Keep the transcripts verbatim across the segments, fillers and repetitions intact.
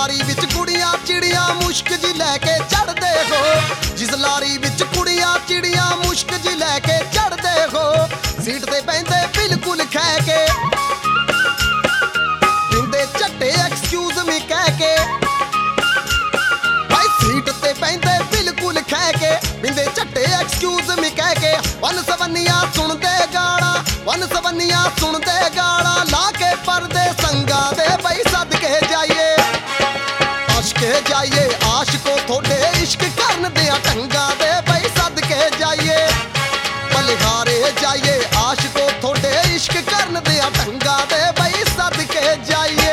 ਲਾਰੀ ਵਿੱਚ ਕੁੜੀਆਂ ਚਿੜੀਆਂ ਮੁਸ਼ਕ ਜੀ ਲੈ ਕੇ ਚੜਦੇ ਹੋ ਜਿਸ ਲਾਰੀ ਵਿੱਚ ਕੁੜੀਆਂ ਚਿੜੀਆਂ ਮੁਸ਼ਕ ਜੀ ਲੈ ਕੇ ਚੜਦੇ ਹੋ ਸੀਟ ਤੇ ਬੈਂਦੇ ਬਿਲਕੁਲ ਖਹਿ ਕੇ ਪਿੰਦੇ ਝੱਟੇ ਐਕਸਕਿਊਜ਼ ਮੀ ਕਹਿ ਕੇ ਭਾਈ ਸੀਟ ਤੇ ਬੈਂਦੇ ਬਿਲਕੁਲ ਖਹਿ ਕੇ ਪਿੰਦੇ ਝੱਟੇ ਐਕਸਕਿਊਜ਼ ਮੀ ਕਹਿ ਕੇ ਵਨ ਸਵੰਨੀਆਂ ਸੁਣਦੇ ਗਾਲਾਂ ਵਨ ਸਵੰਨੀਆਂ ਸੁਣਦੇ ਗਾਲਾਂ ਲਾ ਕੇ ਪਰਦੇ ਸੰਗਾਂ ਦੇ ਬਈ ਸਦਕੇ ਜਾਈਏ ਆਸ਼ਕੇ ਜਾਈਏ ਆਸ਼ਕੋ ਥੋੜੇ ਇਸ਼ਕ ਕਰਨ ਦਿਆਂ ਢੰਗਾਂ ਦੇ ਬਈ ਸਦਕੇ ਜਾਈਏ ਬਲਿਹਾਰੇ ਜਾਈਏ ਆਸ਼ਕੋ ਥੋੜੇ ਇਸ਼ਕ ਕਰਨ ਦਿਆਂ ਢੰਗਾਂ ਦੇ ਬਈ ਸਦਕੇ ਜਾਈਏ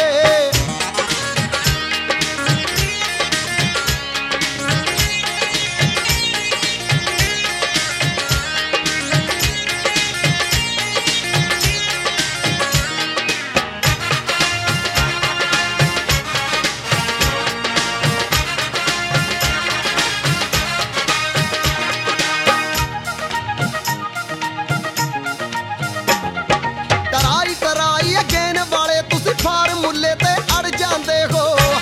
ਫਾਰਮੂਲੇ ਤੇ ਅੜ ਜਾਂਦੇ ਹੋ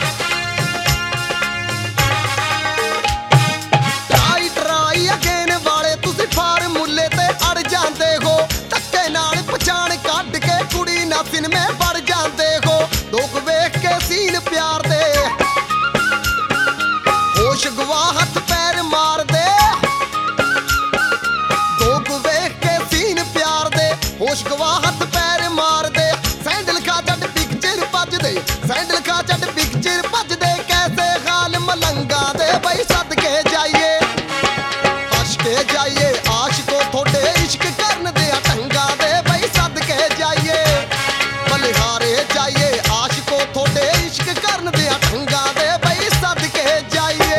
ਟਰਾਈ ਟਰਾਈ ਅਗੇਨ ਵਾਲੇ ਤੁਸੀਂ ਫਾਰਮੂਲੇ ਤੇ ਅੜ ਜਾਂਦੇ ਹੋ ਧੱਕੇ ਨਾਲ ਪਛਾਣ ਕੱਢ ਕੇ ਕੁੜੀ ਨਾ ਸਿਨਮੇ ਵੜ ਜਾਂਦੇ ਹੋ ਲੋਕ ਵੇਖ ਕੇ ਸੀਨ ਪਿਆਰ ਦੇ ਹੋਸ਼ ਗਵਾ ਹੱਥ ਪੈਰ ਮਾਰਦੇ ਲੋਕ ਵੇਖ ਕੇ ਸੀਨ ਪਿਆਰ ਦੇ ਹੋਸ਼ ਗਵਾ ਹੱਥ ਪੈਰ ਮਾਰਦੇ ਸੈਂਡਲ ਖਾ ਛੱਡ ਸੈਂਡਲ ਖਾ ਛੱਡ ਪਿਕਚਰ ਭੱਜਦੇ ਕੈਸੇ ਹਾਲ ਮਲੰਗਾਂ ਦੇ ਬਈ ਸਦਕੇ ਜਾਈਏ ਆਸ਼ਕੇ ਜਾਈਏ ਆਸ਼ਕੋ ਥੋੜੇ ਇਸ਼ਕ ਕਰਨ ਦਿਆਂ ਢੰਗਾਂ ਦੇ ਬਈ ਸਦਕੇ ਜਾਈਏ ਬਲਿਹਾਰੇ ਜਾਈਏ ਆਸ਼ਕੋ ਥੋੜੇ ਇਸ਼ਕ ਕਰਨ ਦਿਆਂ ਢੰਗਾਂ ਦੇ ਬਈ ਸਦਕੇ ਜਾਈਏ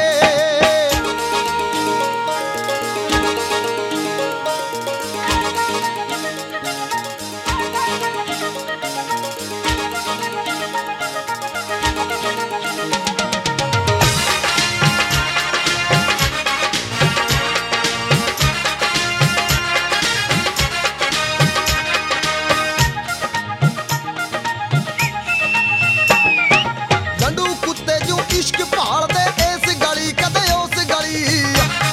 ਇਸ਼ਕ ਭਾਲਦੇ ਇਸ ਗਲੀ ਕਦੇ ਉਸ ਗਲੀ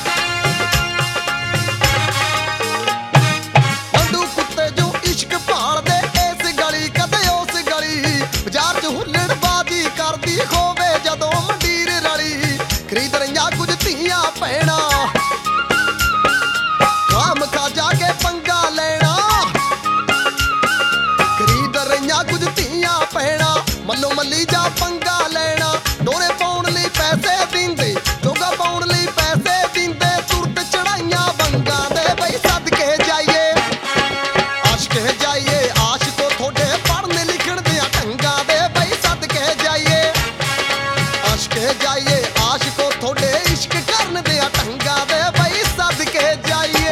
ਲੰਡੂ ਕੁੱਤੇ ਜੋ ਇਸ਼ਕ ਭਾਲਦੇ ਇਸ ਗਲੀ ਕਦੇ ਉਸ ਗਲੀ ਬਾਜ਼ਾਰ 'ਚ ਹੁੱਲੜਬਾਜ਼ੀ ਕਰਦੀ ਹੋਵੇ ਜਦੋਂ ਮੰਡੀਰ ਰਲੀ ਖਰੀਦ ਰਹੀਆਂ ਕੁਝ ਧੀਆਂ ਭੈਣਾਂ ਕਾਮ ਖਾ ਜਾ ਕੇ ਪੰਗਾ ਲੈਣਾ ਖਰੀਦ ਰਹੀਆਂ ਕੁਝ ਧੀਆਂ ਭੈਣਾਂ ਮੱਲੋ ਮੱਲੀ ਜਾ ਪੰਗਾ ਲੈਣਾ ਡੋਰੇ ਪਾਉਣ ਲਈ ਪੈਸੇ ਦਿੰਦੇ ਜੋਗਾ ਪਾਉਣ ਲਈ ਪੈਸੇ ਦਿੰਦੇ ਤੁਰਤ ਚੜਾਈਆਂ ਵੰਗਾਂ ਦੇ ਬਈ ਸਦਕੇ ਜਾਈਏ ਆਸ਼ਕੇ ਜਾਈਏ ਆਸ਼ਕੋ ਥੋੜੇ ਪੜ੍ਹਨ ਲਿਖਣ ਦਿਆਂ ਢੰਗਾਂ ਦੇ ਬਈ ਸਦਕੇ ਜਾਈਏ ਆਸ਼ਕੇ ਜਾਈਏ ਆਸ਼ਕੋ ਥੋੜੇ ਇਸ਼ਕ ਕਰਨ ਦਿਆਂ ਢੰਗਾਂ ਦੇ ਬਈ ਸਦਕੇ ਜਾਈਏ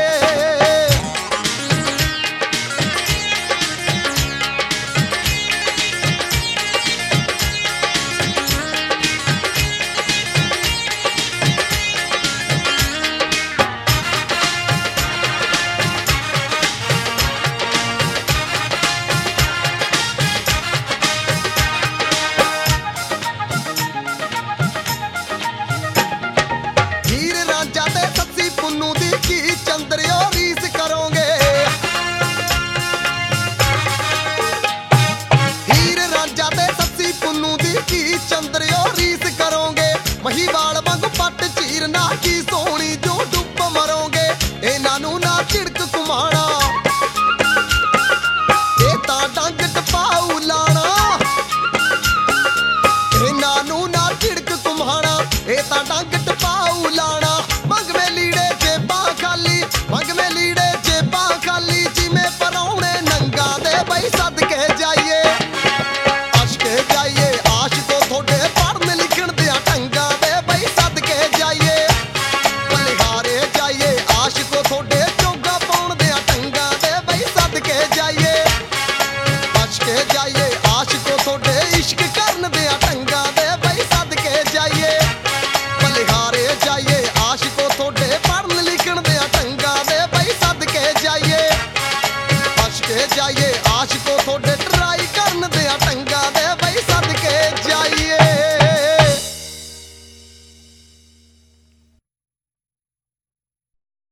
ਪੁੰਨੂ ਦੀ ਕੀ ਚੰਦਰਿਓ ਰੀਸ ਕਰੋਗੇ ਹੀਰ ਰਾਂਝਾ ਤੇ ਸੱਸੀ ਪੁੰਨੂ ਦੀ ਕੀ ਚੰਦਰਿਓ ਰੀਸ ਕਰੋਗੇ ਮਹੀਵਾਲ ਵਾਂਗ ਪੱਟ ਚੀਰਨਾ ਕੀ ਸੋਹਣੀ ਜੋ ਡੁੱਬ ਮਰੋਗੇ ਇਹਨਾਂ ਨੂੰ ਨਾ ਝਿੜਕ ਘੁਮਾਣਾ ਇਹ ਤਾਂ ਡੰਗ ਟਪਾਉ ਲਾਣਾ ਇਹਨਾਂ ਨੂੰ ਨਾ ਝਿੜਕ ਘੁਮਾਣਾ ਇਹ ਤਾਂ ਡੰਗ